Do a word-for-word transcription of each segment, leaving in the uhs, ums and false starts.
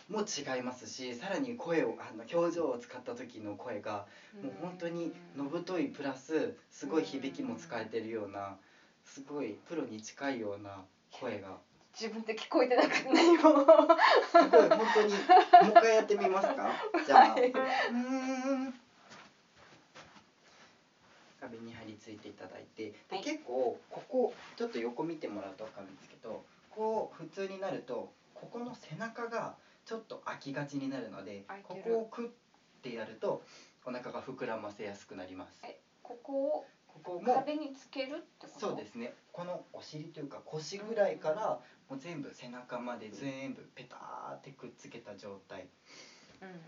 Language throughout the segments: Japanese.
も違いますし、さらに声をあの表情を使った時の声がもう本当にのぶといプラスすごい響きも使えてるような、すごいプロに近いような声が。 自分で聞こえてなかったね今。 すごい本当に。もう一回やってみますか。じゃあ、はい、うーん壁に張り付いていただいて、で、はい、結構ここちょっと横見てもらうと分かるんですけど、こう普通になるとここの背中がちょっと開きがちになるので、ここをクッてやるとお腹が膨らませやすくなります。 え、ここをここも壁につけるってこと？ そうですね。このお尻というか腰ぐらいからもう全部背中まで全部ペターってくっつけた状態。うんうんうん。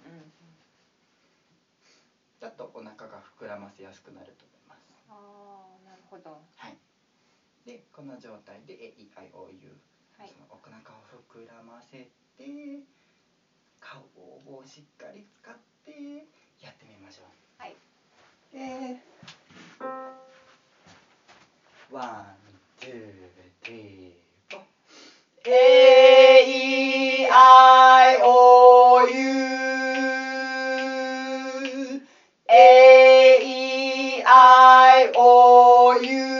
ちょっとお腹が膨らませやすくなると思います。 ああ、なるほど。 はい。で、この状態で エーイーアイオーユー、はい、そのお腹を膨らませて顔をしっかり使ってやってみましょう。はい。えー、ワン、ツー、スリー、フォー。エーイーアイオーユー エーイーアイオーユー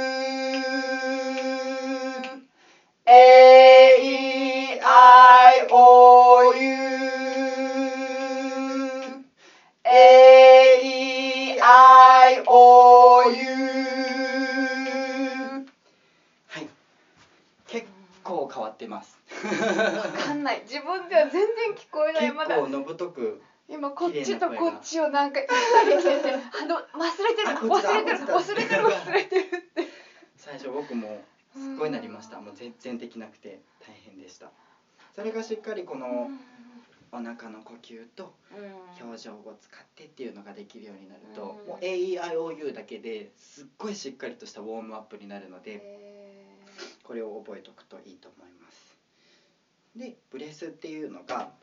エーイーアイオーユー エーイーアイオーユー。はい、結構変わってます。 わかんない。自分では全然聞こえない。 結構のぶとく。 今こっちとこっちをなんか行ったり来てて、あの忘れてる忘れてる忘れてる忘れてるって。 最初僕もすっごいなりました。もう全然できなくて大変でした。それがしっかりこのお腹の呼吸と表情を使ってっていうのができるようになると、もう エーイーアイオーユー だけですっごいしっかりとしたウォームアップになるので、これを覚えておくといいと思います。で、ブレスっていうのが、はい、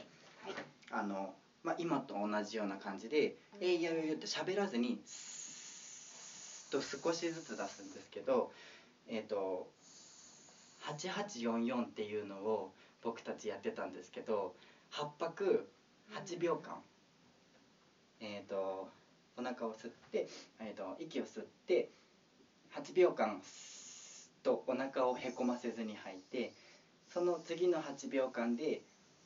あのまあ、今と同じような感じで、うん、えいやいやって喋らずにスッと少しずつ出すんですけど、えっとはちはちよんよんっていうのを僕たちやってたんですけど、はっぱくはちびょうかん、うん、えっとお腹を吸って、えっと息を吸ってはちびょうかんスッとお腹をへこませずに吐いて、その次のはちびょうかんで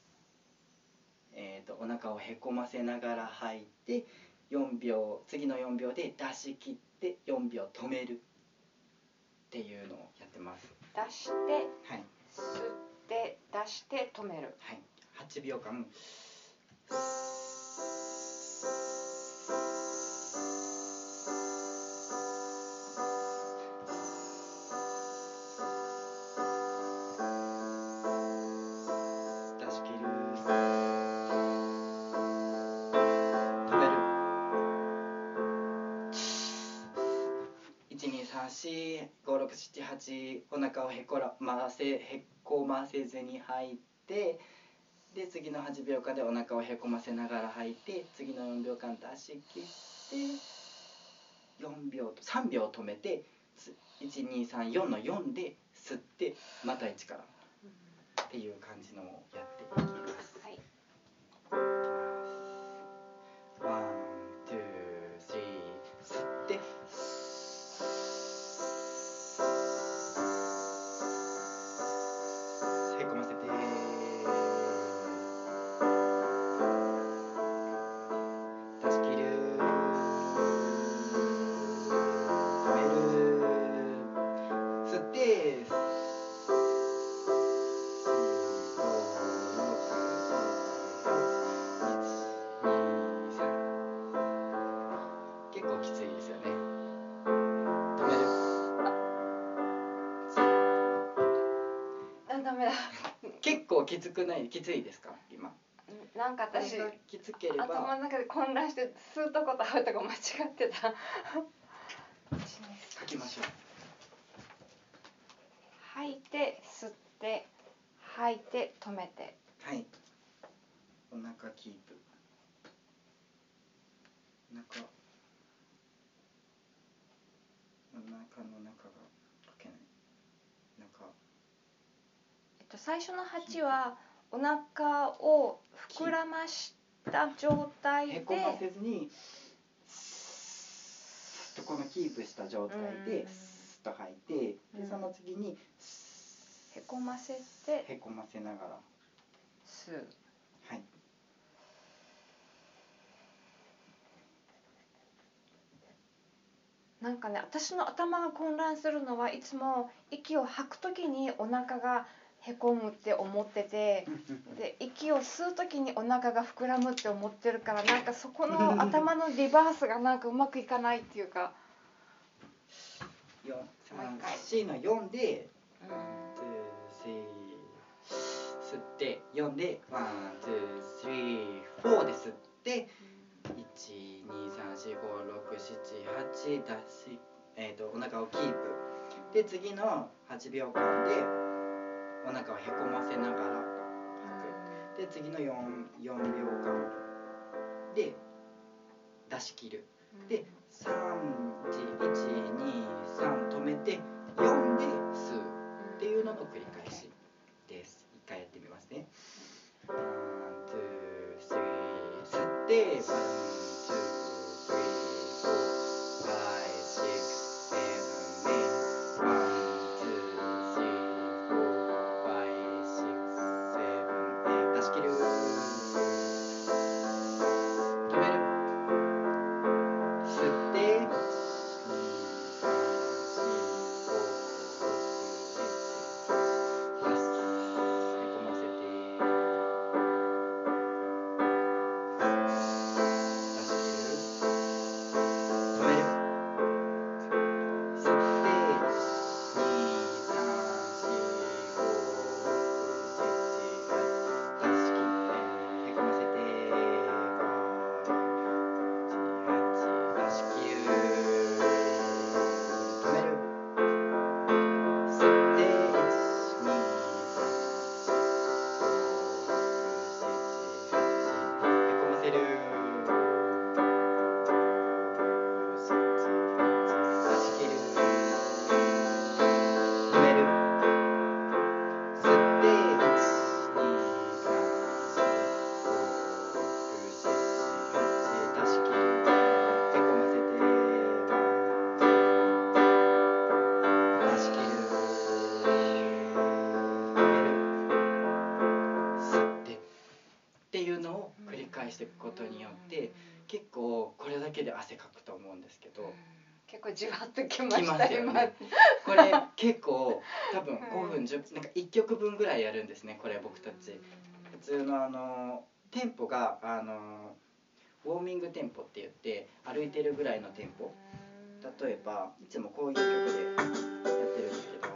えー、とお腹をへこませながら吐いてよんびょう、次のよんびょうで出し切ってよんびょう止めるっていうのをやってます。 出して、はい、吸って出して止める。 はい、はちびょうかんいちにさんしごろくしちはち、お腹をへこらませへこませずに吐いて、で次のはちびょうかんでお腹をへこませながら吐いて、次のよんびょうかん出し切ってよんびょうとさんびょう止めて、いちにさんよんのよんで吸ってまたいちからっていう感じのをやっていきます。はい、ワン、ツー、スリー、吸ってへこませて出し切る、止める、吸って結構きついですよね。止める。 あ、ダメだ。 結構きつくない？きついですか今？ なんか私きつければ頭の中で混乱して吸うとこと吐うとこ間違ってた。 吐きましょう。 吐いて吸って吐いて止めて。 はい。お腹キープ。お腹お腹の中が溶けない。中。 えっと最初のはちはお腹を膨らました状態でへこませずにスッとこのキープした状態でスッと吐いて、でその次にへこませてへこませながら吸う。 はい。 なんかね、私の頭が混乱するのはいつも息を吐くときにお腹がへこむって思ってて、で息を吸うときにお腹が膨らむって思ってるから、なんかそこの頭のリバースがなんかうまくいかないっていうか。 よん、さん、C のよんでワン、ツー、スリー吸ってよんでワン、ツー、スリー、フォーで吸っていち、に、さん、よん、ご、ろく、なな、はち出し、えーとお腹をキープで、次のはちびょうかんでお腹をへこませながら吐く。で次の 4, よんびょうかんで出し切る。でさん、いち、に、さん止めてよんで吸うっていうのの繰り返しです。一回やってみますね。ワン、ツー、スリー吸ってワン、ツー、スリー、フォー、ファイブ、シックス、セブン、エイト、ワン、ツー、スリー、フォー、ファイブ、シックス、セブン、エイト出し切る。止める。吸ってに、さん、よん、ご、ろく、なな、出す。へこませて出し切る。止める。吸ってに、さん、よん、ご、ろく、なな、はち出し切ってへこませてご、ろく、なな、はち出し切る。止める。吸っていち、に、さん、よん、ご、ろく、なな、はちへこませる。出し切る。止める。吸っていち、に、さん、よん、ご、ろく、なな、はち出し切る。へこませて出し切る。止める。吸ってっていうのを繰り返していくことによって結構これだけで汗かくと思うんですけど、 結構じわっときましたきますよね。これ結構多分ごふんじゅっぷんなんかいっきょくぶんぐらいやるんですね。これ僕たち普通のあのテンポがあのウォーミングテンポって言って歩いてるぐらいのテンポ。例えばいつもこういう曲でやってるんですけど、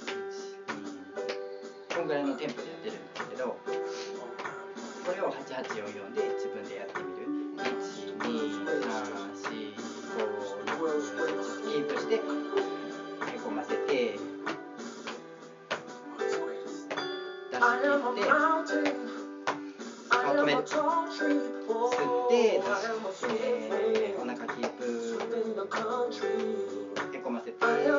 こんぐらいのテンポでやってるんですけど、これをはちはちよんよんで自分でやってみる。いち、に、さん、よん、ご、ろくキープしてへこませて出し切って止める。吸って出し切って、お腹キープへこませて出し切る。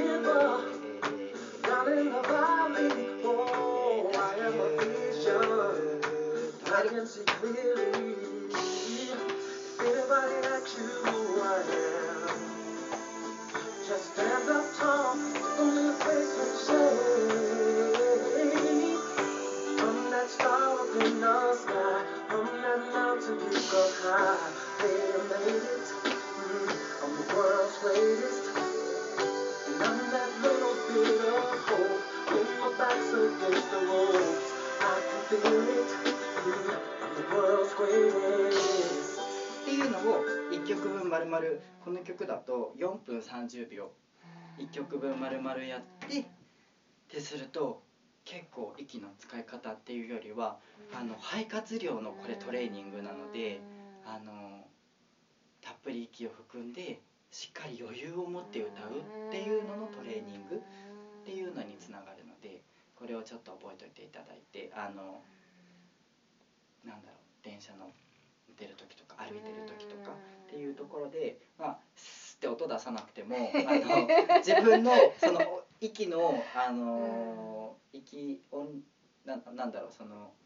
っていうのをいっきょくぶん丸々、この曲だとよんぷんさんじゅうびょういっきょくぶん丸々やってってすると結構息の使い方っていうよりはあの肺活量のこれトレーニングなので、あのたっぷり息を含んでしっかり余裕を持って歌うっていうののトレーニングっていうのにつながるので、これをちょっと覚えておいていただいて、あのなんだろう、電車の出る時とか歩いてる時とかっていうところで、まあスッって音出さなくてもあの自分のその息のあの息音な、なんだろう、その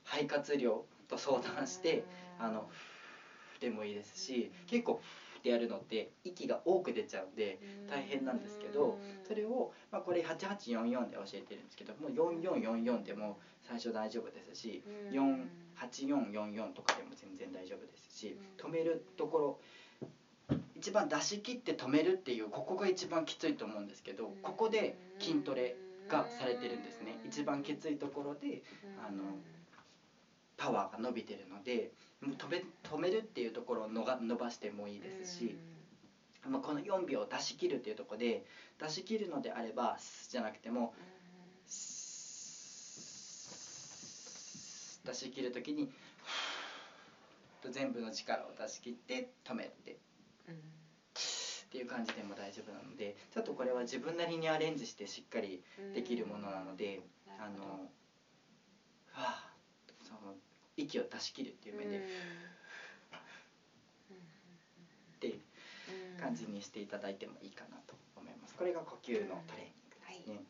肺活量と相談してあのでもいいですし、結構ってやるのって息が多く出ちゃうんで大変なんですけど、それを、まあ、これはちはちよんよんで教えてるんですけども、よんよんよんよんでも最初大丈夫ですし、よんはちよんよんよんとかでも全然大丈夫ですし、止めるところ一番出し切って止めるっていう、ここが一番きついと思うんですけど、ここで筋トレがされてるんですね。一番きついところであのパワーが伸びてるので、止め、止めるっていうところをのが伸ばしてもいいですし、まあ、このよんびょう出し切るっていうところで出し切るのであればスじゃなくても出し切るときに全部の力を出し切って止めてっていう感じでも大丈夫なので、ちょっとこれは自分なりにアレンジしてしっかりできるものなので、あのはあその息を出し切るっていう面でっていう感じにしていただいてもいいかなと思います。これが呼吸のトレーニング。